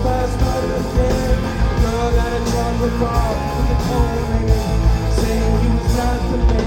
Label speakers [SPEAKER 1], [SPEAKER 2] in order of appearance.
[SPEAKER 1] last night again. Girl that had tried to fall with the cold hand, saying he was not the man.